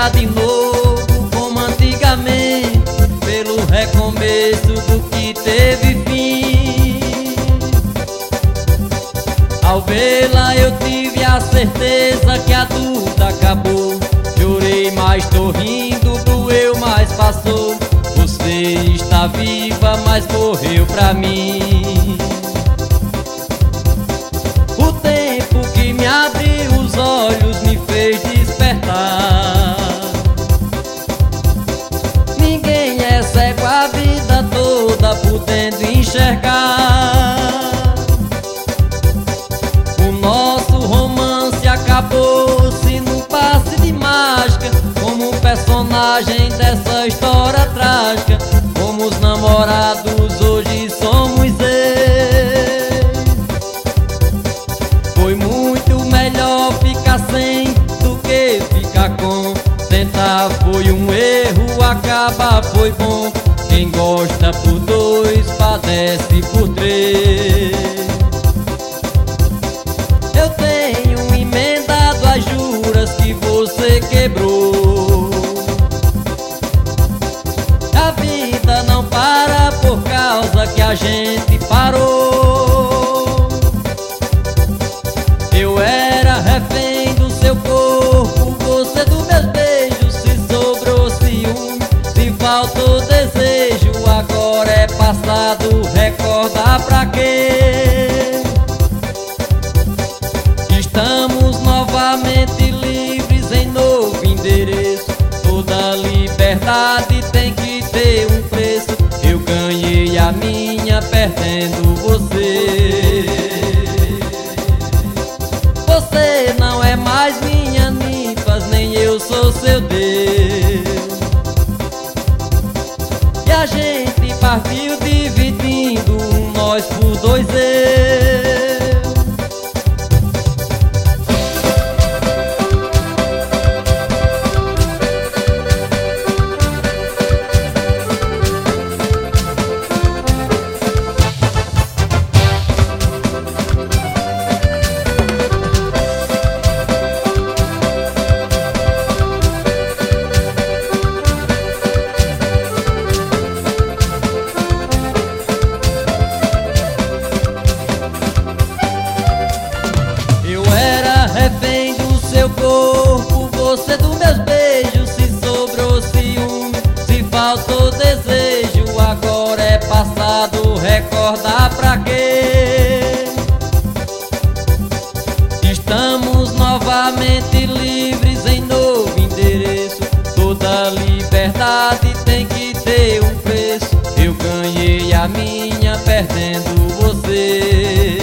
começar de novo como antigamente, pelo recomeço do que teve fim. Ao vê-la eu tive a certeza que a dúvida acabou. Chorei, mas tô rindo, doeu, mas passou. Você está viva, mas morreu pra mim. O tempo que me abriu os olhos me fez despertar. Ninguém é cego a vida toda podendo enxergar. O nosso romance acabou-se num passe de mágica, como um personagem dessa história trágica. Fomos namorados, hoje somos ex. Foi muito melhor ficar sem do que ficar com. Tentar foi um erro, acabar foi bom. Quem gosta por dois, padece por três. Eu tenho emendado as juras que você quebrou. A vida não para por causa que a gente parou. Eu era refém do seu corpo, você dos meus beijos. Se sobrou ciúme, se faltou desejo, agora é passado, recordar pra quê? Estamos novamente livres em novo endereço. Toda liberdade tem que ter um preço. Eu ganhei a minha perdendo você. Você não é mais minha ninfa, nem eu sou seu Deus. E a gente partiu dividindo um nós por dois eu. Refém do seu corpo, você dos meus beijos. Se sobrou ciúme, se faltou desejo, agora é passado, recordar pra quê? Estamos novamente livres em novo endereço. Toda liberdade tem que ter um preço. Eu ganhei a minha perdendo você.